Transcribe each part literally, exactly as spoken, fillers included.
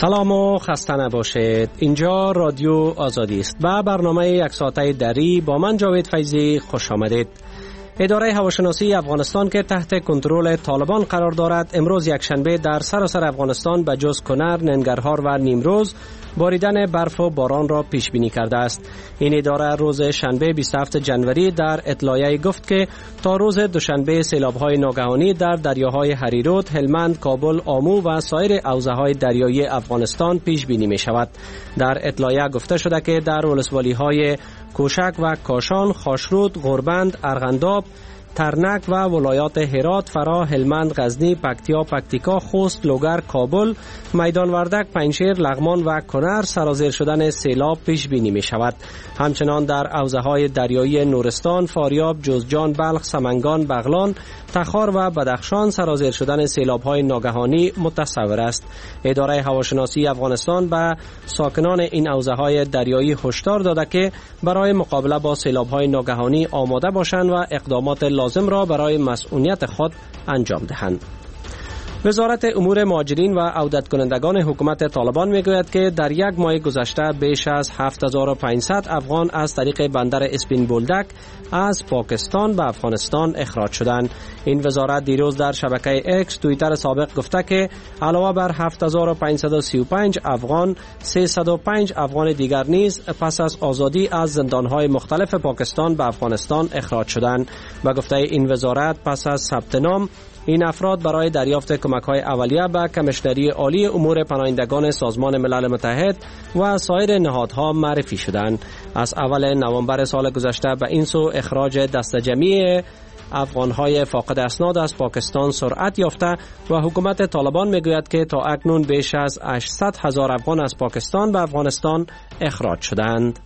سلام و خسته نباشید. اینجا رادیو آزادی است و برنامه یک ساعته دری با من جاوید فیضی خوش آمدید. اداره هواشناسی افغانستان که تحت کنترل طالبان قرار دارد امروز یکشنبه در سراسر افغانستان به جز کنر، ننگرهار و نیمروز باریدن برف و باران را پیش بینی کرده است. این اداره روز شنبه بیست و هفتم جنوری در اطلاعیه گفت که تا روز دوشنبه سیلاب‌های ناگهانی در دریاهای هریرود، هلمند، کابل، آمو و سایر حوزه‌های دریایی افغانستان پیش بینی می شود. در اطلاعیه گفته شده که در ولسوالی‌های کوشک و کاشان، خاشرود، غربند، ارغنداب، ترنک و ولایات هرات، فرا، هلمند، غزنی، پکتیا، پکتیکا، خوست، لوگر، کابل، میدان وردک، پنجشیر، لغمان و کنر سرازیر شدن سیلاب پیش بینی می شود. همچنان در حوزه های دریایی نورستان، فاریاب، جوزجان، بلخ، سمنگان، بغلان، تخار و بدخشان سرازیر شدن سیلاب های ناگهانی متصور است. اداره هواشناسی افغانستان به ساکنان این حوزه های دریایی هشدار داده که برای مقابله با سیلاب های ناگهانی آماده باشند و اقدامات لازم را برای مسئولیت خود انجام دهند. وزارت امور مهاجرین و عودت کنندگان حکومت طالبان میگوید که در یک ماه گذشته بیش از هفت هزار و پانصد افغان از طریق بندر اسپین بولدک از پاکستان به افغانستان اخراج شدند. این وزارت دیروز در شبکه اکس توییتر سابق گفته که علاوه بر هفت هزار و پانصد و سی و پنج افغان، سیصد و پنج افغان دیگر نیز پس از آزادی از زندانهای مختلف پاکستان به افغانستان اخراج شدند. و گفته این وزارت پس از ثبت نام این افراد برای دریافت کمک‌های اولیه به کمیشنری عالی امور پناهندگان سازمان ملل متحد و سایر نهادها معرفی شدند. از اول نوامبر سال گذشته به این سو اخراج دست جمعی افغان‌های فاقد اسناد از پاکستان سرعت یافته و حکومت طالبان میگوید که تا اکنون بیش از هشتصد هزار افغان از پاکستان به افغانستان اخراج شدند.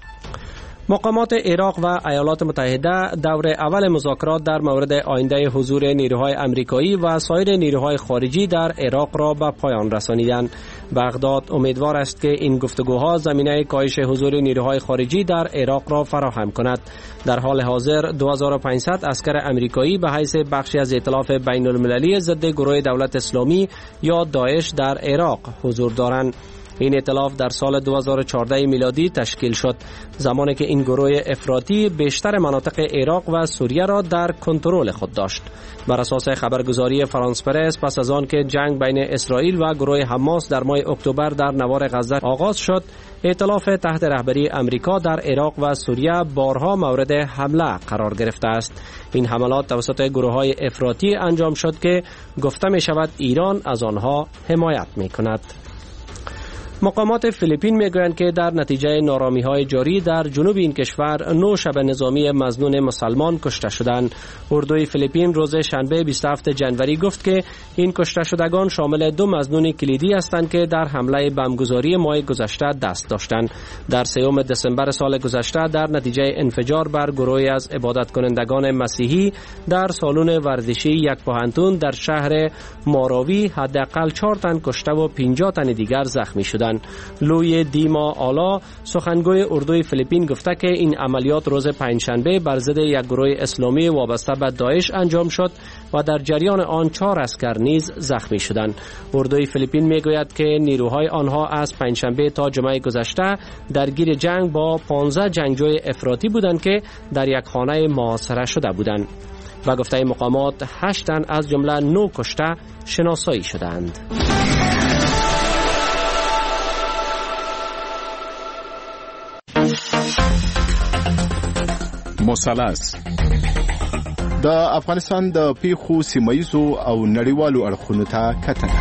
مقامات عراق و ایالات متحده دور اول مذاکرات در مورد آینده حضور نیروهای امریکایی و سایر نیروهای خارجی در عراق را به پایان رسانیدند. بغداد امیدوار است که این گفتگوها زمینه کاهش حضور نیروهای خارجی در عراق را فراهم کند. در حال حاضر دو هزار و پانصد عسکر امریکایی به حیث بخشی از ائتلاف بین المللی ضد گروه دولت اسلامی یا داعش در عراق حضور دارند. این ائتلاف در سال دو هزار و چهارده میلادی تشکیل شد، زمانی که این گروه افراطی بیشتر مناطق عراق و سوریه را در کنترل خود داشت. بر اساس خبرگزاری فرانس پرس پس از آن که جنگ بین اسرائیل و گروه حماس در ماه اکتبر در نوار غزه آغاز شد، ائتلاف تحت رهبری امریکا در عراق و سوریه بارها مورد حمله قرار گرفته است. این حملات توسط گروه‌های افراطی انجام شد که گفته می شود ایران از آنها حمایت می کند. مقامات فیلیپین میگویند که در نتیجه نارامی‌های جاری در جنوب این کشور نه شب نظامی مظنون مسلمان کشته شدند. اردوی فیلیپین روز شنبه بیست و هفتم جنوری گفت که این کشته شدگان شامل دو مظنون کلیدی هستند که در حمله بمبگذاری ماه گذشته دست داشتند. در سوم دسامبر سال گذشته در نتیجه انفجار بر گروهی از عبادت کنندگان مسیحی در سالن ورزشی یک پوهنتون در شهر ماراوی حداقل چهار تن کشته و پنجاه تن دیگر زخمی شدند. لوی دیما آلا سخنگوی اردوی فیلیپین گفته که این عملیات روز پنجشنبه بر ضد یک گروه اسلامی وابسته به داعش انجام شد و در جریان آن چهار عسکر نیز زخمی شدند. اردوی فیلیپین میگوید که نیروهای آنها از پنجشنبه تا جمعه گذشته درگیر جنگ با پانزده جنگجوی افراطی بودند که در یک خانه محاصره شده بودند. و گفته مقامات هشت تن از جمله نه کشته شناسایی شدند. مثلث د افغانستان د پیښو سیمایي او نړیوالو اړخونو ته کتنه.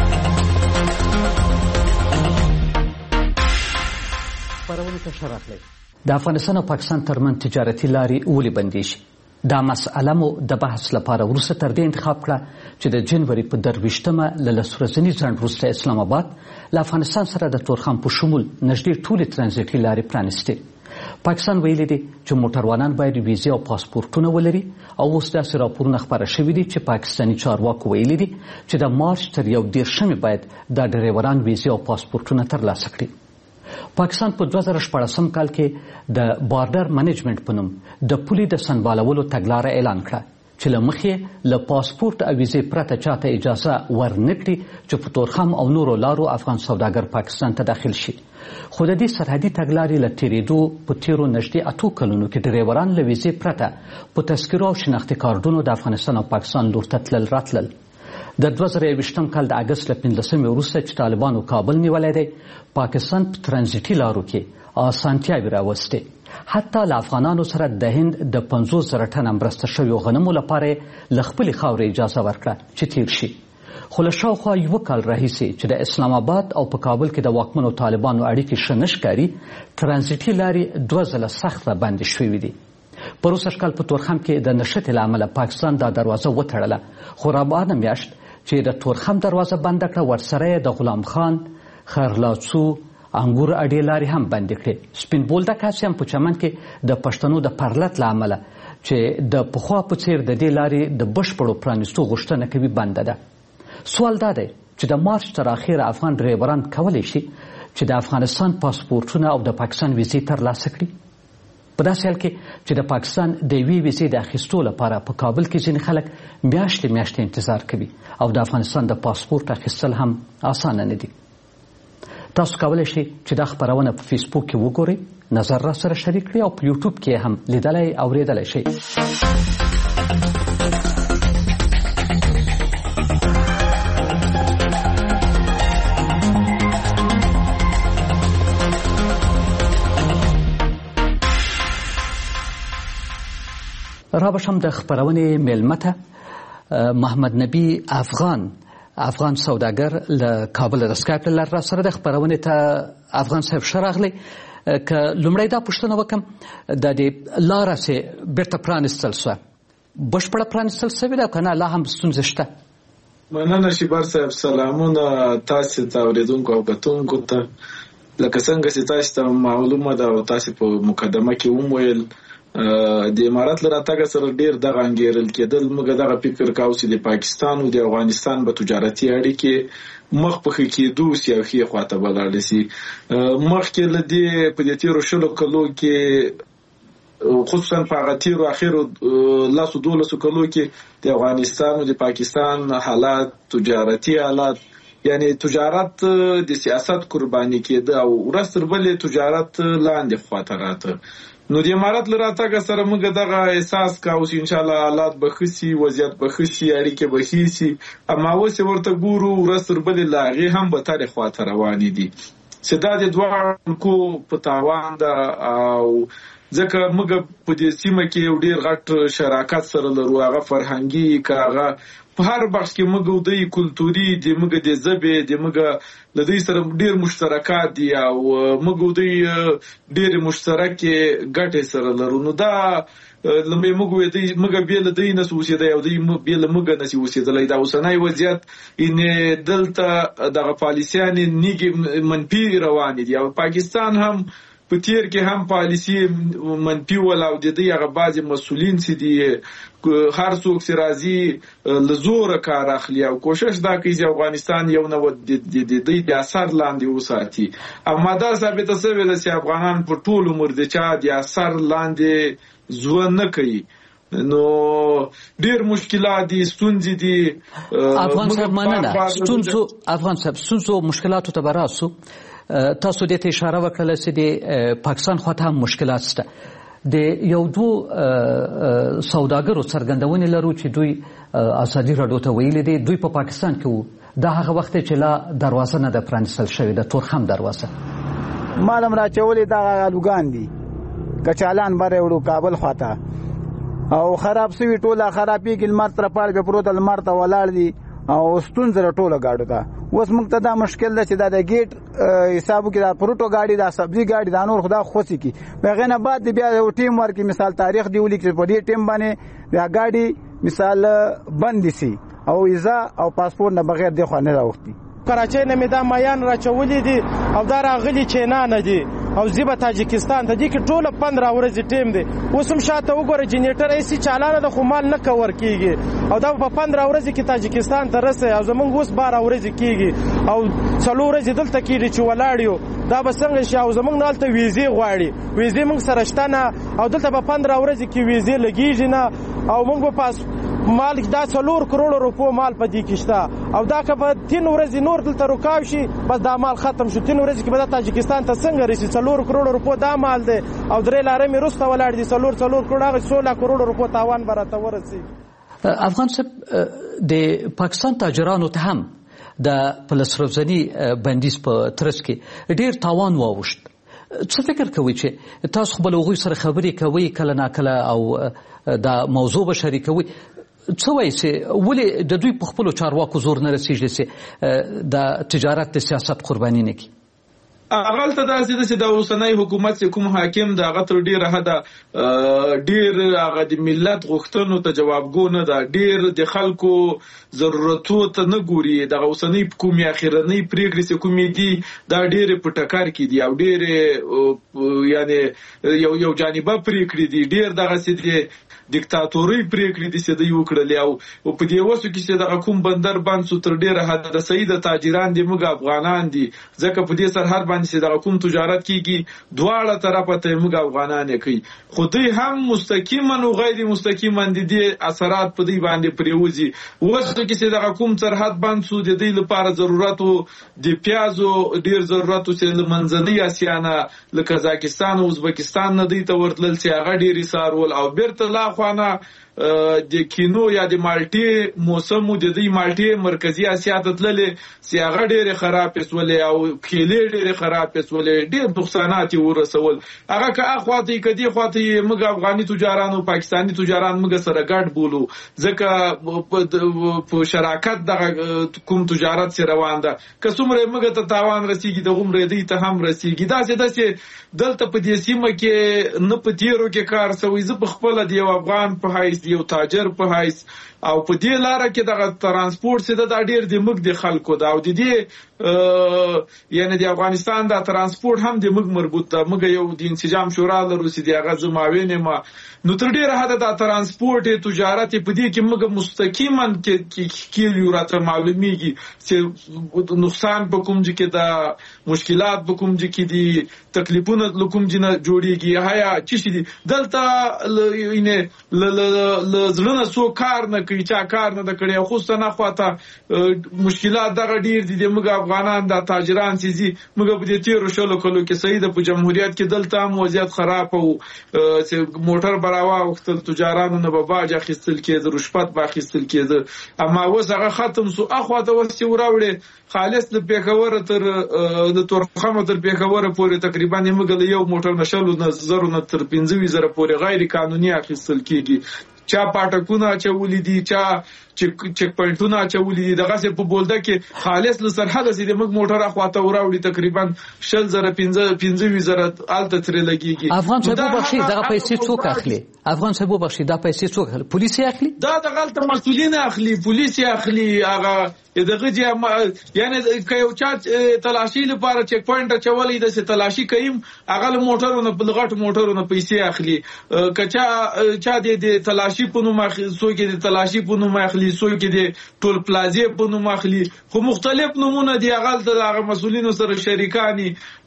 د افغانستان او پاکستان ترمن تجارتي لارې ولې بندې شي؟ دا مسئله مو د بحث لپاره وروسته تر دې انتخاب کړه چې د جنوري په درویشتمه له لس ورځني ځنډ وروسته اسلام آباد له افغانستان سره د تورخم په شمول نږدې ټولې ترانزیټي لارې پرانیستې. پاکستان ویلي دي چې موټروانان باید ویزې او پاسپورټونه ولري او اوس داسې راپورونه خپاره شوي دي چې پاکستاني چارواکو ویلي دي چې د مارچ تر یو دېرشمې باید دا ډریوران ویزې او پاسپورټونه ترلاسه کړي. پاکستان په دوه زره شپاړسم کال کې د بارډر منیجمنټ په نوم د پولې د سنبالولو تګلاره اعلان کړه چې له مخې له پاسپورت او ویزې پرته چاته اجازه ورنکړي چې په تورخم او نورو لارو افغان سوداګر پاکستان ته داخل شي. خو د دې سرحدي تګلارې له تېرېدو په تېرو نږدې اتو کلونو کې ډریوران له ویزې پرته په تذکرو او شناختي کارډونو د افغانستان او پاکستان لور ته تلل راتلل. د دوه زره یوویشتم کال د اګست له پنځلسمې وروسته چې طالبانو کابل نیولی دی، پاکستان په ترانزیټي لارو کې اسانتیاوې راوستې. حتی له افغانانو سره د هند د پنځوس زره ټنه مرسته شویو غنمو لپاره یې له خپلې خاورې اجازه ورکړه چې تیر شي. خو له شاوخوا یوه کال راهیسې چې د اسلام آباد او په کابل کې د واکمنو طالبانو اړیکې ښه نه ښکاري، ترانزیټي لارې دوه ځله سخته بندې شوې دي. په روسش کال په تورخم کې د نښتې له امله پاکستان دا دروازه وتړله، خو رابانه میاشت چې د تورخم دروازه بنده کړه، ورسره یې د غلام خان، خرلاڅو، انګور اډې لارې هم بندې کړې. سپین بولدک هسې هم په چمن کې د پښتنو د پرلت له امله چې د پخوا په څېر د دې لارې د بشپړو پرانیستو غوښتنه کوي بنده ده. سوال دا دی چې د مارچ تر اخره افغان ډریوران کولی شي چې د افغانستان پاسپورټونه او د پاکستان ویزې ترلاسه کړي؟ په داسې حال کې چې د پاکستان د یوې ویزې د اخیستو لپاره په کابل کې ځینې خلک میاشتې میاشتې انتظار کوي او د افغانستان د پاسپورټ اخیستل هم اسانه نه دي. تاسو کولی شئ چې دا خپرونه په فیسبوک کې وګورئ، نظر را سره شریک کړئ او په یوټیوب کې هم لیدلی او اورېدلی شئ. را بشم د خپرونې میلمه ته محمد نبی افغان افغان سوداګر له کابل د سکایپ له لارې راسره د خپرونې ته. افغان صاحب ښه راغلی. که لومړی دا پوښتنه وکړم، د دې لاره چې بیرته پرانیستل سوه بشپړه پرانیستل سوې ده که نه لا هم ستونزې شته؟ مننه شیبر صاحب، سلامونه تاسې ته اورېدونکو او کتونکو ته. لکه څنګه چې تاسې ته معلومه ده او تاسې په مقدمه کې ومویل، د امارات له راتګه سره ډېر دغه انګېرل کېدل. موږ دغه فکر کاوه چې د پاکستان او د افغانستان به تجارتي اړیکې مخ په ښه کېدو سي او ښې خواته به لاړې سي. مخکې له دې په دې تېرو شلو کلو کې، خصوصا په هغه تېرو اخرو لسو دولسو کلو کې د افغانستان او د پاکستان حالات، تجارتي حالات، یعنی تجارت د سیاست قرباني کېده او ورځ تر بلې تجارت لاندې خواته راته. نو د امارات له راتګه سره موږ دغه احساس کاوه چې انشاءالله حالات به ښه سي، وضعیت به ښه سي، اړیکې به ښې سي. اما اوس یې ورته ګورو ورځ تر بلې له هغې هم بدترې خواته روانې دي چې دا د دواړو ملکو په تاوان ده. او ځکه موږ په دې سیمه کې یو ډېر غټ شراکت سره لرو، هغه فرهنګي که هغه په هر بخش کې موږ د کلتوري د موږ د ژبې د موږ له دوی سره ډېر مشترکات دي او موږ دوی ډېرې مشترکې ګټې سره لرو. نو دا لومړی موږ موږ بې له دوی نسو اوسېدی او دوی بې له موږ نسي اوسېدلی. دا اوسنی وضعیت یعنې دلته دغه پالیسیانې نیږې منفي روانې دي او پاکستان هم په تیر کې هم پالیسي منفي ول او د دې هغه بعضې مسؤلین چې دي هر څوک چې راځي له زوره کار اخلي او کوشش دا کوي چې افغانستان یو نه د دوی د اثر لاندې وساتي. اما دا ثابته شوې ده چې افغانان په ټول عمر د چا د اثر لاندې ژوند نه کوي. نو ډېر مشکلات دي، ستونزې دي. افغان صاحب مننه. ستونزو افغان صاحب ستونزو مشکلاتو ته به راسو. تاسو دې ته اشاره وکړله چې د پاکستان خواته هم مشکلات شته. د یو دوو سوداګرو څرګندونې لرو چې دوی ازادي راډیو ته ویلي دي دوی په پاکستان کې وو. دا هغه وخت چې لا دروازه نه ده پرانیستل شوې، د تورخم دروازه مالم راچولې دغه الوګان دي، کچالان بره وړو کابل خواته او خراب سوي ټوله خرابېږي. لمر تر پاړ به پروت، لمر ته ولاړ دي او ستونزه ټوله گاډو ته. اوس موږ ته دا مشکل ده چې دا د گیټ حسابو کې دا پروټو گاډي، دا سبزي گاډي، دا نور خدا خوشي کی هغه نه بعد بیا یو ټیم ورکی مثال تاریخ دی ولي چې په دې ټیم باندې دا گاډي مثال بند سي او ویزا او پاسپورت نه بغیر دی خو نه راوختي. کراچۍ نه مې دا مایان راچولې دي او دا راغلي چینا نه دي او زیبه تاجکستان ته دي کې ټوله پندرہ ورځې ټیم دی. اوس هم شاته وګوره جنریټر ایسي چالانه د خو مال نه کور کېږي او دا په پندرہ ورځې کې تاجکستان ته رسي او زمونږ اوس بارہ ورځې کېږي او څلور ورځې دلته کېږي چې ولاړ یو. دا به څنګه شي؟ او زمونږ نه هلته ویزې غواړي، ویزې موږ سره شته نه او دلته په پندرہ ورځې کې ویزې لګېږي نه او موږ به پاس مال دا څلور کروڑو روپو مال په دې کې شته او دا که په تین ورځې نور دلته رکاو شي بس دا مال ختم شو. تین ورځې کې به دا تاجکستان ته څنګه رسي؟ څلور کروڑو روپو دا مال دی او درې لارې مې وروسته ولاړ دي. څلور څلور کروڑ هغه سوله کروڑو روپو تاوان به راته ورسېږي. افغان صاحب د پاکستان تاجرانو ته هم د فلسروزني بندیز په ترڅ کې ډېر تاوان واوښت. څه فکر کوئ چې تاسو خو به له هغوی سره خبرې کوئ کله ناکله او دا موضوع به شریکوئ، څه وایي چې ولې د دوی په خپلو چارواکو زور نه رسېږي چې د تجارت د سیاست قرباني نه کړي؟ هغلته داسې ده چې د اوسنی حکومت چې کوم حاکم د هغه تر ډېره حده ډېر هغه د ملت غوښتنو ته جوابګو نه ده، ډېر د خلکو ضرورتو ته نه ګوري. دغه اوسنۍ کومې اخرنۍ پرېکړې چې کومې دي دا ډېرې په ټکر کې دي او ډېرې یعنې یو یو جانبه پرېکړې دي، ډېر دغسې د دیکتاتورۍ پرېکړې دي چې دوی وکړلې او په دې وسو کې چې دغه کوم بندر بند سو تر ډېره حده د صحیح د تاجران دي موږ افغانان دي، ځکه په دې سرحد باندې چې دغه کوم تجارت کېږي دواړه طرفه ته موږ افغانان یې کوي، خو دوی هم مستقیما او غیر مستقیما د دې اثرات په دوی باندې پرېوځي. اوس کې چې دغه کوم سرحد بند سو د دوی لپاره ضرورت د پیازو ډېر ضرورت چې له منځنۍ اسیا نه له قزاقستان او ازبکستان نه دوی ته ورتلل چې هغه ډېر ایثار او بیرته لا خوانه د کینو یا د مالټې موسم د دې مالټې مرکزی اسیا ته تللې چې هغه ډېرې خرابې سولې او کیلې ډېرې خرابې سولې، ډېر نقصانات یې ورسول. هغه که اخواته که دې خواته موږ افغاني تجاران او پاکستاني تجاران موږ سره ګډ بولو، ځکه په شراکت دغه کوم تجارت سره روان ده، که څومره موږ ته تاوان رسیږي دغومره دوی ته هم رسیږي. داسې داسې دلته په دې سیمه کې نه په تیرو کې کار سوی. زه په خپله د یو افغان په حیث یو تاجر په حیث او په دې لاره کې دغه ترانسپورت چې دا ډېر د موږ د خلکو ده او د دې یعنی د افغانستان دا ترانسپورت هم د موږ مربوط ده. موږ یو د انسجام شورا لرو چې د هغه زه معاون یم، نو تر ډېره حده دا ترانسپورت تجارت په دې کې موږ مستقیما کېږي راته معلومیږي چې نقصان په کوم ځای کې ده، مشکلات په کوم ځای کې دي، تکلیفونه له کوم ځای نه جوړېږي، هیا څه شي دي. دلته له زړه نه څوک کار نه کوي، چا کار نه ده کړی، خصوصا خواته مشکلات دغه ډېر دي. موږ افغانان دا تاجران چې ځي موږ په دې تېرو شلو کلو کې صحیح ده په جمهوریت کې دلته هم وضعیت خراب و چې موټر به راواوښتل، تجارانو نه به باج اخیستل کېده، رشوت به اخیستل کېده، اما اوس هغه ختم سو. اخواته اوس چې وراوړې خالص د پېښوره تر د تورخم تر پېښوره پورې تقریبا موږ له یو موټر نه شلو نه زرو نه تر پنځه ویشت زره پورې غیر قانوني اخیستل کېږي. چا پاټکونه اچولي دي، چا چیک پوینټونه اچولي دي، دغسې په بولده کې خالص له سرحده چې د موږ موټر اخواته وراوړي تقریبا شل زره پنځه ویشت زره هلته ترې لګېږي. افغان صاحب وبخښئ دغه پیسې څوک اخلي؟ افغان صاحب وبخښئ دا پیسې څوک اخلي؟ پولیس یې اخلي؟ دا دغلته مسؤلین اخلي، پولیس یې اخلي. هغه دغه یعنې که یو چا تلاشي لپاره چیک پوینټ اچولی ده چې تلاشي کوي، هغه له موټرو نه له غټو موټرو نه پیسې اخلي. که چا چا د تلاشي په نوم اخلي، څوک یې د تلاشي په نوم اخلي، څوک یې د ټول پلازې په نوم اخلي، خو مختلف نومونه دي. هغلته د هغه مسؤلینو سره شریکاني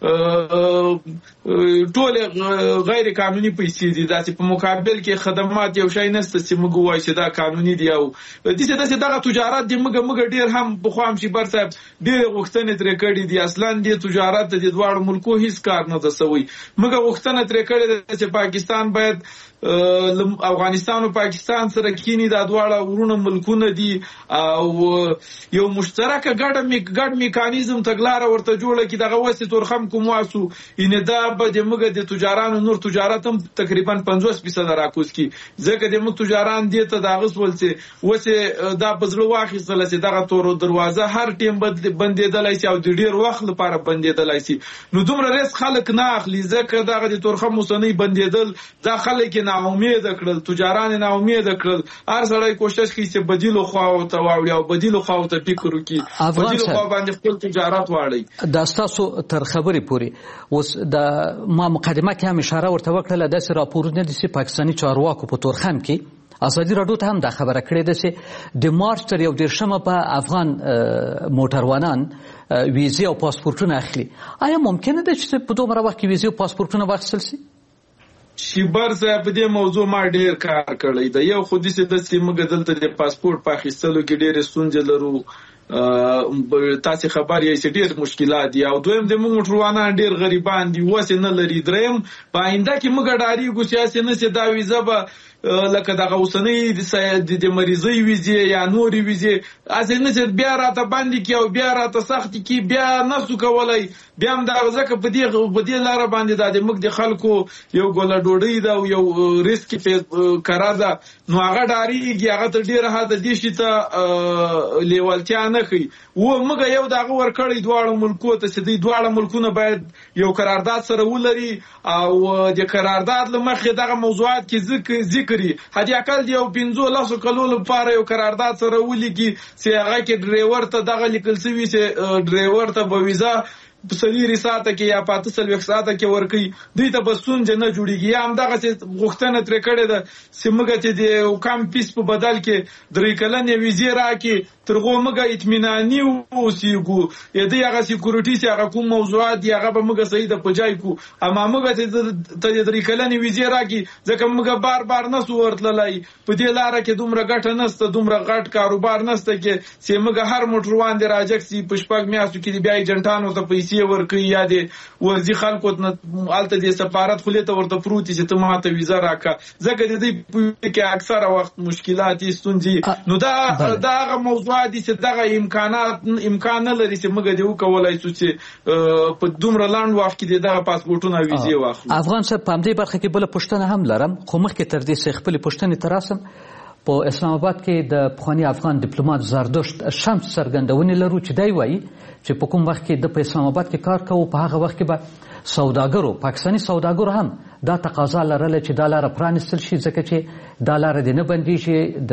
ټول غیر قانوني پیسې دي. داسې په مقابل کې خدمات یو شی نشته چې موږ ووایو چې دا قانوني دي. او داسې داسې دغه تجارت دی موږ موږ ډېر هم پخوا هم شیبر صاحب ډېرې غوښتنې ترې کړې دي. اصلا دې تجارت ته د دواړو ملکو هیڅ کار نه ده سوی. موږ غوښتنه ترې کړې ده چې پاکستان باید افغانستان او پاکستان سره کینی دا دواړه ورونه ملکونه دي او یو مشترک ګډ ګډ میکانیزم تګلاره ورته جوړه کی. دغه وسې تورخم کوم واسو ان دا به د موږ د تجارانو نور تجارت هم تقریبا پنځوس فیصد راکوز کی، ځکه د موږ تجاران دي ته دا غس ولڅ وسې دا بزړه واخیستل چې دغه تور دروازه هر ټیم بندېدلای شي او د ډیر وخت لپاره بندېدلای شي. نو دومره ریس خلک نه اخلي، ځکه دغه د تورخم اوسنۍ بندېدل دا خلک نه امید کړل، تجاران نه امید کړل. هر سړی کوشش کوي چې بدیلو خواو ته واوړي او بدیلو خواو ته فکر وکړي، بدیلو خواو باندې خپل تجارت واړي. دا ستاسو تر خبرې پورې اوس د ما مقدمه کې هم اشاره ورته وکړله، داسې راپورونه دي چې پاکستاني چارواکو په تورخم کې ازادي راډیو ته هم دا خبره کړې ده چې د مارچ تر یو دېرشمه په افغان موټروانان ویزې او پاسپورټونه اخلي. آیا ممکنه ده چې په دومره وخت کې ویزې او پاسپورټونه واخیستل شي؟ شیبر صاحب په دې موضوع ما ډیر کار کړی دی. یو خو دې د سیمه دلته د پاسپورت په اخیستلو کې ډېرې ستونزې لرو، تاسو خبر یې چې ډېر مشکلات دي، او دویم د موږ موټروانان ډېر غریبان دي، وسه نه لري. دریم په آینده کې موږ ډاریږو سیاسي نه سي دا ویزه به لکه دغه اوسنۍ د مریضۍ ویزې یا نورې ویزې اسې نه چې بیا راته باندې کې او بیا راته سخت کې بیا نسو کولای. بیا هم دا ځکه په دې په دې لاره باندې دا د موږ د خلکو یو ګوله ډوډۍ ده او یو ریسک په کارا ده، نو هغه ډاریږي هغه ته ډېره حد دي چې ته لیوالتیا نه کوي. و موږ یو دغه ورکړی دواړو ملکو ته چې دوی دواړه ملکونه باید یو قرارداد سره ولري او د قرارداد له مخې دغه موضوعات کې ذکر حدی اقل دی او پنځو لاسو کلو لپاره یو قرارداد سره ولیکي چې هغه کې ډرایور ته دغه لیکل شوی چې ډرایور ته به ویزا په سلیری ساعته کې یا پاته سلوي ساعته کې ورکي، دوی ته بسون جن جوړیږي. یا هم دغه چې غوښتنه تر کړه د سیمګه چې د کم پیس په بدل کې درې کلنې ویزې راکې ترغه موږ اطمینانی اوسېګو. یا د هغه سکیورټي چې هغه کوم موضوعات دی هغه به موږ صحیح د پجای کو، اما موږ ته د درې کلنې ویزې راکې ځکه موږ بار بار نسو ورتللای. په دې لار کې دومره ګټه نشته، دومره غټ کاروبار نشته کې چې موږ هر موټروان دی راځي چې پښپاک میاشتو کې بیا ایجنټانو ته پیسې ورکي یا د ورزي خلکو الته د سفارت خلیته ورته پروتي چې ته ماته ویزا راکا، ځکه د دې کې اکثره وخت مشکلات ستونزې. نو دا دا موضوع دي چې دغه امکانات امکان نه لري چې موږ دیو کولای شو چې په دومره لاند وخت کې دغه پاسپورتونه ویزې واخلو. افغان صاحب په دې برخه کې بل پښتنه هم لرم، خو مخکې تر دې چې خپل پښتنې تراسم په اسلام آباد کې د پخوانی افغان ډیپلوماټ زردشت شمس څرګندونې لرو چې دی وایي چې په کوم وخت کې د په اسلام آباد کې کار کوو په هغه وخت کې به سوداګرو پاکستاني سوداګرو هم دا تقاضا لرله چې دا لاره پرانیستل شي، ځکه چې دا لاره دې نه بندېږي.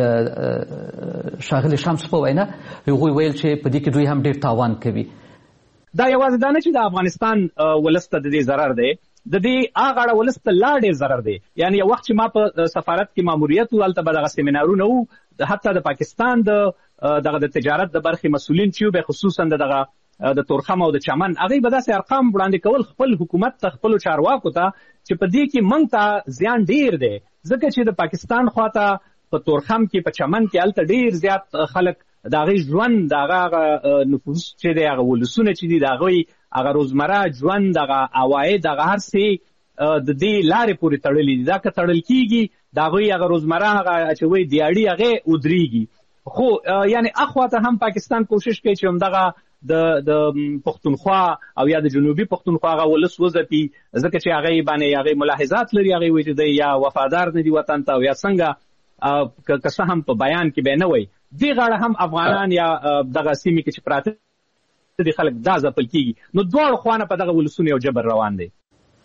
د ښاغلي شمس په وینا هغوی ویل چې په دې کې دوی هم ډېر تاوان کوي. دا یوازې دا نه چې د افغانستان ولس ته د دې ضرر دی، د دې هغه اړه ولس ته لا ډېر ضرر دی. یعنی یو وخت چې ما په سفارت کې ماموریت و هلته به دغه سیمینارونه وو، حتی د پاکستان د دغه د تجارت د برخې مسؤلین چې به خصوصا دغه د تورخم او د چمن هغه به داسې ارقام وړاندې کول خپل حکومت ته خپل چارواکو ته چې په دې کې موږ ته زیان ډیر دی، ځکه چې د پاکستان خواته په تورخم کې په چمن کې هلته ډیر زیات خلک د هغې ژوند د هغه نفوس چې دی هغه ولسونه چې دي د هغوی هغه روزمره ژوند دغه عواید هغه هر څه د دې لارې پورې تړلي دي. دا که تړل کېږي د هغوی هغه روزمره هغه چې وایي دیاړي هغې ودرېږي. خو یعنی اخواته هم پاکستان کوشش کوي چې همدغه د د پښتونخوا او یا د جنوبي پښتونخوا هغه ولس وځپي، ځکه چې هغې باندې هغې ملاحظات لري، هغې وایي چې دی یا وفادار نه دي وطن ته او یا څنګه که څه هم په بیان کې به نه وایي. دې غاړه هم افغانان یا دغه سیمې کې چې پراته دي خلک دا ځپل کېږي. نو دواړو خوانه په دغه ولسونو یو جبر روان دی.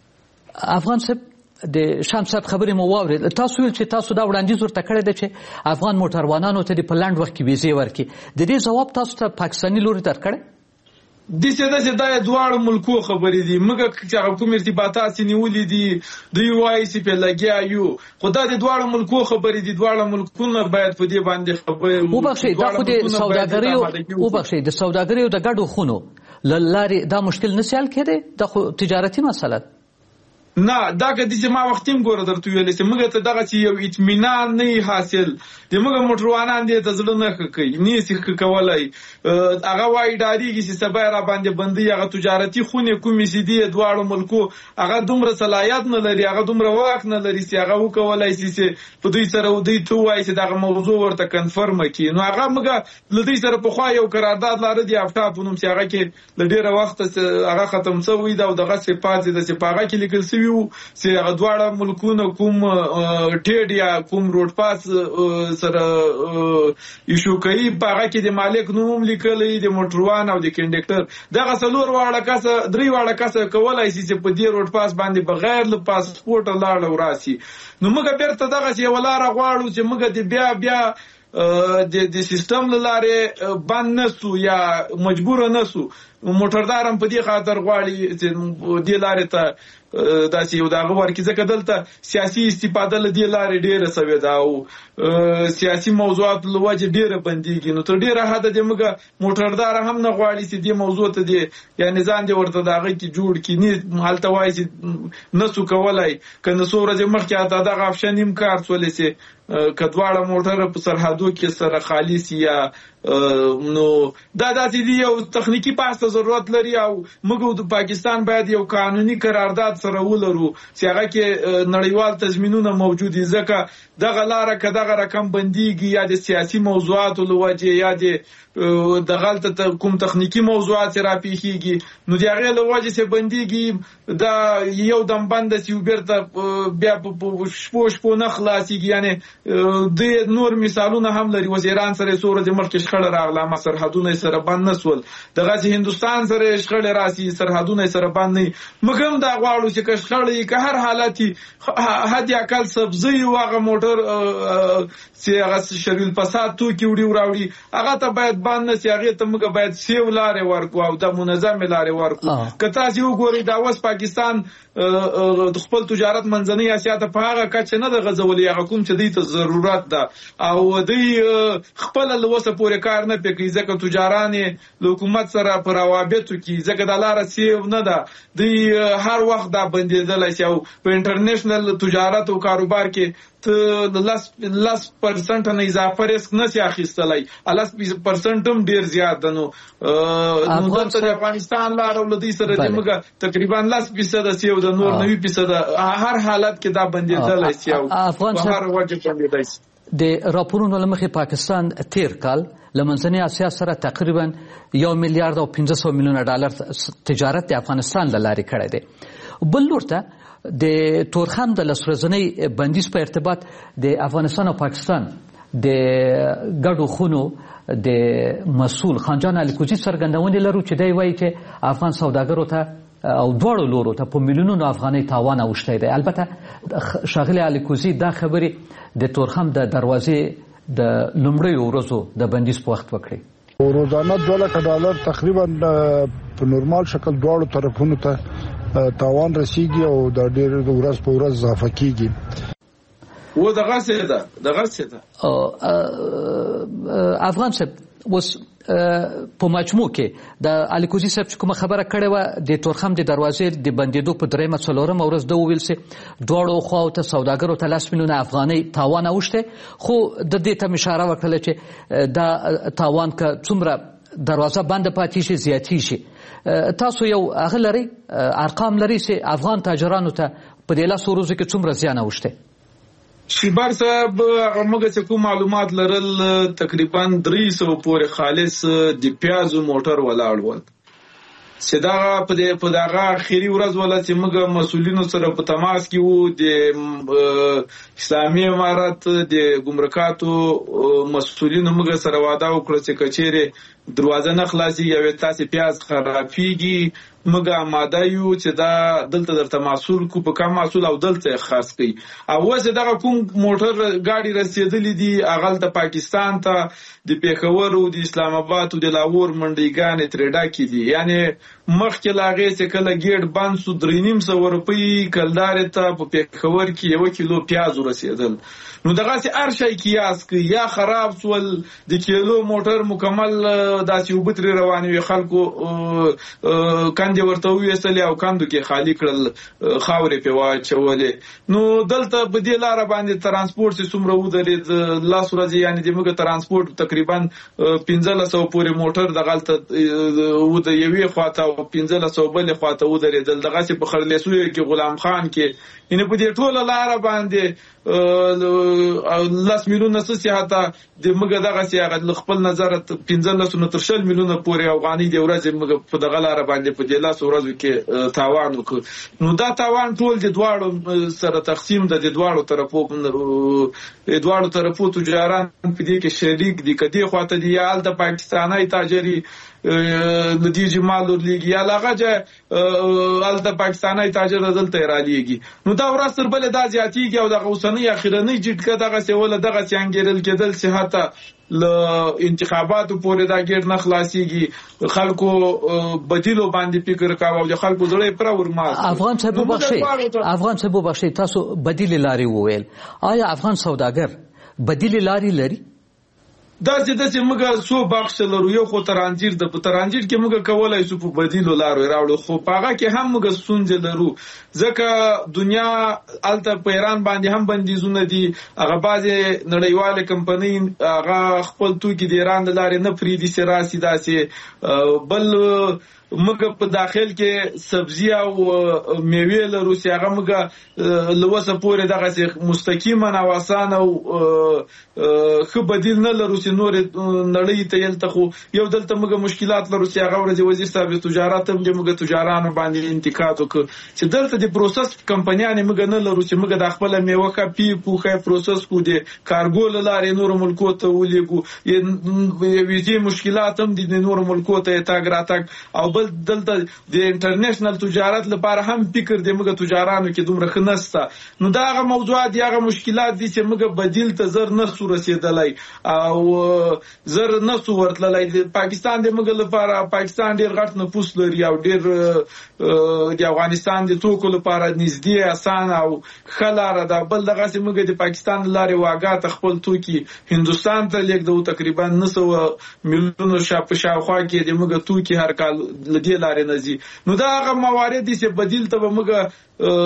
افغان صاحب د شمس صاحب خبرې مو واورېد، تاسو ویل چې تاسو دا وړاندیز ورته کړی دی چې افغان موټروانانو ته د په لنډ وخت کې ویزې ورکړي. د دې ځواب تاسو ته پاکستاني لوري درکړی؟ دسې داسې دا دواړو ملکو خبرې دي، موږ چې هغه کوم ارتباطات چې نیولي دي دوی وایي چې پرې لګیا یو، خو دا د دواړو ملکو خبرې دي. دواړه ملکونه باید په دې باندې خبرې وبخښئ. دا خو د سوداګریو وبخښئ د سوداګریو د ګډو خونو له لارې دا مشکل نه سي حل کېدی؟ دا خو تجارتي مسله ده. نه دا که دې ما وختیم ګوره درته ویلې چې موږ ته دغه چې یو اطمینان نه حاصل د موږ موټروانان دې ته زړه نه ښه کوي، نه یې ښه کولی. هغه وایي ډارېږي چې سبا یې راباندې بندوي. هغه تجارتي خونې کومې چې دي دواړو ملکو هغه دومره صلاحیت نه لري، هغه دومره وخت نه لري چې هغه وکولی شي چې په دوی سره دوی ته ووایي چې دغه موضوع ورته کنفرمه کړي. نو هغه موږ له دوی سره پخوا یو قرارداد لاره دی افټا په نوم چې هغه کې له ډېره وخته هغه ختم شوی ده او دغه صفات دي چې په هغه کې لیکل شوي چې هغه دواړه ملکونه کوم ټیډ یا کوم روډ پاس سره ایشو کوي، په هغه کې د مالک نوم لیکلی، د موټروان او د کنډکټر دغه څلور واړه کسه درې واړه کسه کولی شي چې په دې روډ پاس باندې بغیر له پاسپورټه لاړه وراسي. نو موږ بیرته دغه یوه لاره غواړو چې موږ د بیا بیا د سیستم له لارې بند نسو یا مجبوره نسو. موټردار هم په دې خاطر غواړي چې دې لارې ته داسې یو دغه ورکړي، ځکه دلته سیاسي استفاده له دې لارې ډېره سوې ده او سیاسي موضوعات له وجې ډېره بندېږي. نو تر ډېره حده دې موږ موټرداره هم نه غواړي چې دې موضوع ته دې یعنې ځان دې ورته د هغه کې جوړ کړي، نه هلته وایي چې نه سو کولی که نه څو ورځې مخکې هلته دغه آپشن هم کار څولی چې که دواړه موټر په سرحدو کې سره خالي سي یا نو دا داسې دي یو تخنیکي بحث ته ضرورت لري او موږ د پاکستان باید یو قانوني قرارداد سره ولرو چې هغه کې نړیوال تضمینونه موجود دي، ځکه دغه لاره که دغه رقم بندیږي یا د سیاسي موضوعاتو له وجې یا د دغلته کوم تخنیکي موضوعات راپېښېږي نو د هغې له وجې چې بندیږي دا یو دم بنده سي بیرته بیا په شپو شپو نه خلاصېږي. یعنې د نور مثالونه هم لري، اوس ایران سره څو ورځې مخکې شخړه راغله اما سرحدونه یې سره بند نه سول، دغسې هندوستان سره شخړې راسي سرحدونه یې سره بند نه. موږ هم دا غواړو چې که شخړه یې که هر حالت یې حد اقل سبزه یي هغه موټر چې هغه شریل فساد توکي وړي راوړي هغه ته باید بند نه سي، هغې ته موږ باید سیو لارې ورکړو او د منظمې لارې ورکړو. که تاسې وګورئ دا اوس پاکستان د خپل تجارت منځنۍ اسیا ته په هغه کچه نه ده غځولې هغه کوم چې دوی ته ضرورت ده او دوی خپله له اوسه پورې کار نه پرې کوي، ځکه تجاران یې له حکومت سره په روابطو کې ځکه دا لاره سیو نه ده، دوی هر وخت دا بندېدلی سي او په انټرنیشنل تجارت او کاروبار کې ته لس لس پرسنټ نه اضافه ریسک نه سي اخیستلی، لس پرسنټ هم ډېر زیات ده. نو نو دلته د افغانستان لاره له دوی سره چې موږ تقریبا لس فیصده سي او د نور نوي فیصده هر حالت کې دا بندېدلی سي او په هر وجه بندېدلی سي. د راپورونو له مخې پاکستان تیر کال له منځنۍ اسیا سره تقریبا یو میلیارډ او پنځه سوه میلیونه ډالر تجارت د افغانستان له لارې کړی دی. بل لور ته د تورخم د لس ورځنۍ بندیز په ارتباط د افغانستان او پاکستان د ګډو خونو د مسؤل خانجان الیکوزي څرګندونې لرو چې دی وایي چې افغان سوداګرو ته او دواړو لورو ته په میلیونونو افغانۍ تاوان اوښتی دی. البته ښاغلي الیکوزي دا خبرې د تورخم د دروازې د لومړیو ورځو د بندیز په وخت وکړي. روزانه دوه لکه ډالر تقریبا په نورمال شکل دواړو طرفونو ته تاوان رسیږي او د ډېر ورځ په ورځ اضافه کیږي. و دغسې ده دغسې ده افغان صاحب اوس په مجموع کې د الیکوزي صاحب چې کومه خبره کړې وه د تورخم د دروازې د بندېدو په درېیمه څلورمه ورځ ده وویل چې دواړو خواو ته سوداګرو ته لس میلیونه افغانۍ تاوان اوښتی، خو د دې ته اشاره وکړله چې دا تاوان که څومره دروازه بنده پاتې شي زیاتې شي. تاسو یو هغه لرئ ارقام لرئ چې افغان تاجرانو ته په دې لسو ورځو کې څومره زیان اوښتی؟ شیبر صاحب موږ چې کوم معلومات لرل تقریبا درې سوه پورې خالص د پیازو موټر ولاړ ول چې دغه په دې په دغه اخري ورځ ولا چې موږ مسؤلینو سره په تماس کې وو د اسلامي امارت د ګمرکاتو مسؤلینو موږ سره وعده وکړه چې کچېرې دروازه نه خلاصي یا تاسې پیاز خرابېږي موږ آماده یو چې دا دلته درته محصول کو په کم محصول او دلته خاص کوي. او اوس دغه کوم موټر ګاډي رسېدلي دي هغلته پاکستان ته د پېښور او د اسلام آباد او د لاهور منډیګانې ترې ډکې دي، یعنې مخکې له هغې چې کله ګیټ بند سو درې نیم سوه روپۍ کلدارې ته په پېښور کې یوه کیلو پیاز ورسېدل. نو دغسې هر شی قیاس کوي، یا خراب سول د کیلو موټر مکمل داسې اوبه ترې روانې وي خلکو کندې ورته وویستلې او کندو کې خالي کړل خاورې پرې واچولې. نو دلته په دې لاره باندې ترانسپورټ چې څومره ودرېد لس ورځې یعنې د موږ ترانسپورټ تقریبا پنځلس سوه پورې موټر دغلته د یوې خواته او پنځلس سوه بلې خواته ودرېدل، دغسې په خرلیسویو کې غلام خان کې یعنې په دې ټوله لاره باندې لس میلیونه څه سي حتی د موږ دغسې هغه له خپل نظره پنځلسو نه تر شل میلیونه پورې افغانۍ د ورځې موږ په دغه لاره باندې په دې لسو ورځو کې تاوان وکړو. نو دا تاوان ټول د دواړو سره تقسیم ده، د دواړو طرفو د دواړو طرفو تجاران په دې کې شریک دي، که دې خواته دي یا هلته پاکستانی تاجري د دې جمال ورلېږي یا هغه ځای هلته پاکستانی تاجر دلته یې رالېږي. نو دا ورځ تر بلې دا زیاتېږي او دغه اوسنۍ اخرنۍ جټکه دغسې وله دغسې انګېرل کېدل چې حتی له انتخاباتو پورې دا ګېډ نه خلاصېږي. خلکو بدیلو باندې فکر کاوه او د خلکو زړه یې پوره ورمات. افغان صاحب وبخښئ افغان صاحب وبخښئ تاسو بدیلې لارې وویل. آیا افغان سوداګر بدیلې لارې لري؟ دا چې داسې موږ څو بخشه لرو. یو خو ترانزیت ده، په ترانزیت کې موږ کولی شو په بدیلو لارو راوړو، خو په هغه کې هم موږ ستونزې لرو ځکه دنیا هلته په ایران باندې هم بندیزونه دي. هغه بعضې نړیوالې کمپنۍ هغه خپل توکي د ایران د لارې نه پرېږدي چې راسي داسې. بل موږ په داخل کې سبزي او میوې لرو چې هغه موږ له وسه پورې دغسې مستقیما او اسانه او ښه بدیل نه لرو چې نورې نړۍ ته هلته خو یو دلته موږ مشکلات لرو چې هغه ورځې وزیر صاحب تجارت هم د موږ تجارانو باندې انتقاد وکړ چې دلته د پروسس کمپنیانې موږ نه لرو چې موږ د خپله میوه ښه پی کړو ښه پروسس کړو د کارګو له لارې نورو ملکو ته ولېږو. ویزې مشکلات هم دي د نورو ملکو ته یې تګ راتګ او بل دلته د انټرنیشنل تجارت لپاره هم فکر د موږ تجارانو کې دومره ښه نشته. نو دا هغه موضوعات دي هغه مشکلات دي چې موږ بدیل ته زر نسو رسېدلی او زر نسو ورتللی. پاکستان د موږ لپاره پاکستان ډېر غټ نفوس لري او ډېر د افغانستان د توکو لپاره نږدې اسانه او ښه لاره ده. بل دغسې موږ د پاکستان له لارې واګا ته خپل توکي هندوستان ته لېږدوو. تقریبا نه سوه میلیونو په شاوخوا کې د موږ توکي هر کال له دې لارې نه ځي. نو دا هغه موارد دي چې بدیل ته به موږ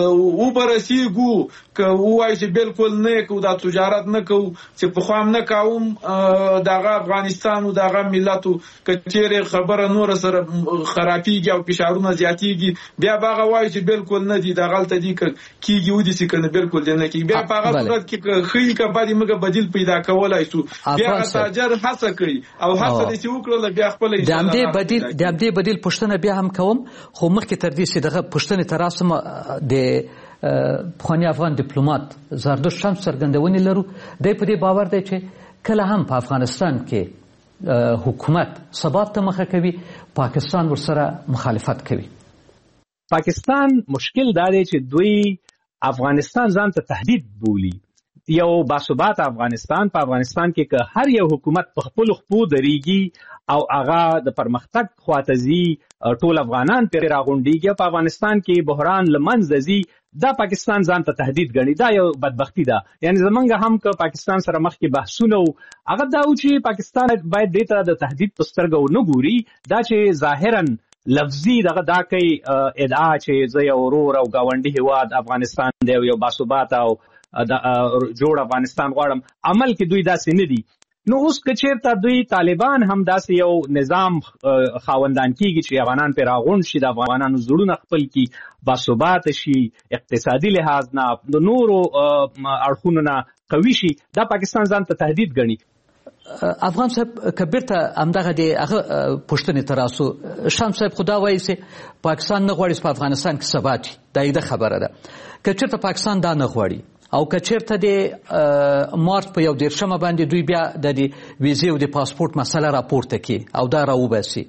وبرسېږو که ووایو چې بالکل نه یې کوو دا تجارت نه کوو چې پخوا هم نه کوم د هغه افغانستان او د هغه ملتو که چیرې خبره نوره سره خرابېږي او فشارونه زیاتېږي بیا به هغه وایو چې بالکل نه دي دغلته دي که کېږي ودسې که نه بالکل دې نه کېږي. بیا په هغه صورت کې که ښه که بد موږ بدیل پیدا کولی شو. بیا هغه تاجر هڅه کوي او هڅه دې چې وکړله بیا خپله د همدې بدیل پوښتنه بیا هم کوم خو مخکې تر دې چې دغه پوښتنې ته راسم د پخواني افغان ډیپلومات زاردشت شمس څرګندونې لرو. دی په دې باور دی چې کله هم په افغانستان کې حکومت ثبات ته مخه کوي پاکستان ورسره مخالفت کوي. پاکستان مشکل دا دی چې دوی افغانستان ځان ته تهدید بولي. یو باثبات افغانستان په افغانستان کې که هر یو حکومت په خپلو خپو درېږي او هغه د پرمختګ خواته ځي ټول افغانان پرې راغونډېږي او په افغانستان کې بحران له منځه ځي دا پاکستان ځان ته تهدید ګڼي. دا یو بدبختي ده. یعنې زمونږ هم که پاکستان سره مخکې بحثونه وو هغه دا و چې پاکستان باید دې ته د تهدید په سترګه ونه ګوري. دا چې ظاهرا لفظي دغه دا کوي ادعا چې زه یو ورور او ګاونډي هېواد افغانستان دی او یو باثباته او جوړ افغانستان غواړم، عمل کې دوی داسې نه دي. نو اوس که چېرته دوی طالبان هم داسې یو نظام خاوندان کېږي چې افغانان پرې راغونډ شي، د افغانانو زړونه خپل کړي، باثباته شي، اقتصادي لحاظ نه د نورو اړخونو نه قوي شي، دا پاکستان ځان ته تهدید ګڼي. افغان صاحب که بیرته همدغه د هغه پوښتنې ته راسو، شام صاحب خو دا وایي چې پاکستان نه غواړي چې په افغانستان کې ثبات وي، دا یې خبره ده. که چېرته پاکستان دا نه غواړي او که چېرته د مارچ په یو دېرشمه باندې دوی بیا د ویزې او د پاسپورټ مسله راپورته کړي او دا راوباسي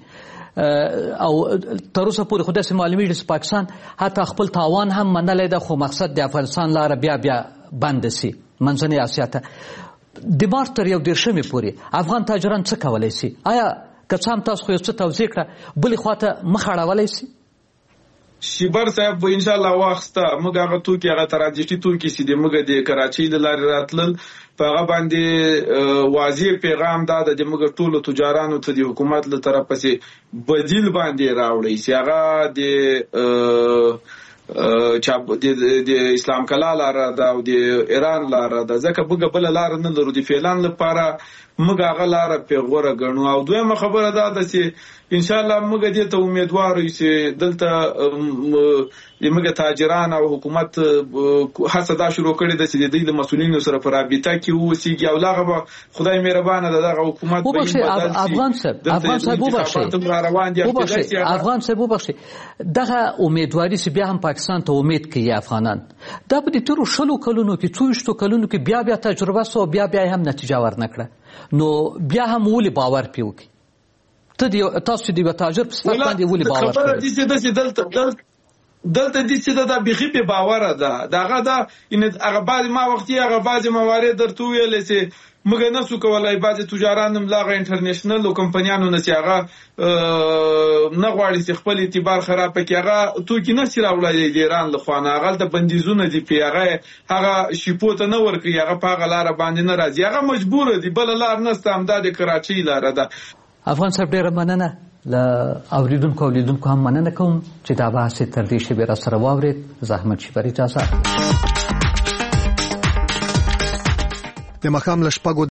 او تر اوسه پورې خو داسې معلومېږي چې پاکستان حتی خپل تاوان هم منلی ده، خو مقصد د افغانستان لاره بیا بیا بنده سي منځنۍ اسیا ته. د مارچ تر یو دېرشمې پورې افغان تاجران څه کولی سي؟ آیا که څه هم تاسو خو یو څه توضیح کړه، بلې خواته مخ اړولی سي؟ شیبر صاحب به انشاءالله واخسته موږ هغه توکي هغه تراجیټي توکي چې د موږ د کراچۍ له لارې راتلل په هغه باندې واضح پیغام دا ده د موږ ټولو تجارانو ته د حکومت له طرفه چې بدیل باندې راوړی چې هغه د د اسلام کلا لاره ده او د ایران لاره ده، ځکه موږ بله لاره نه لرو د فعلان لپاره موږ هغه لاره پرې غوره ګڼو. او دویمه خبره دا ده چې انشاءالله موږ دې ته امیدوار یو چې دلته موږ تاجران او حکومت هڅه دا شروع کړې ده چې د دوی د مسؤلینو سره په رابطه کې واوسېږي او لا به خدای مهربانه ده دغه حکومت به افغان صاحب افغان صاحب وبخښئ افغان صاحب وبخښئ دغه امیدواري چې بیا هم پاکستان ته امید کوي افغانان، دا په دې تېرو شلو کلونو کې څو ویشتو کلونو کې بیا بیا تجربه سوه، بیا بیا هم نتیجه ورنه کړه، نو بیا هم ولې باور پرې وکړي؟ ته تاسو د تاجر په صفت باندې ولې باور خبره دي چې د دلته دلته دي چې دا بيخي په باور ده داغه دا ان هغه بعد ما وختي هغه بعد موارد درته ویل چې موږ نه سو کولای بعض تجاران ملاغه انټرنیشنل او کمپنیانو نه چې هغه نه غواړي چې خپل اعتبار خراب کړي هغه تو کې نه سره ولای د ایران له خوانه هغه د بندیزونه دی پیغه هغه شیپوت نه ورکي هغه په غلار باندې نه راځي هغه مجبور دي بل لار نه ستام د کراچي لار ده. افغان صاحب ډیره مننه ل اوریدونکو اوریدونکو هم مننه کوم چې دا بحث تر دې شی به سره واورید. زحمت شي بری اجازه د مخام لشپګو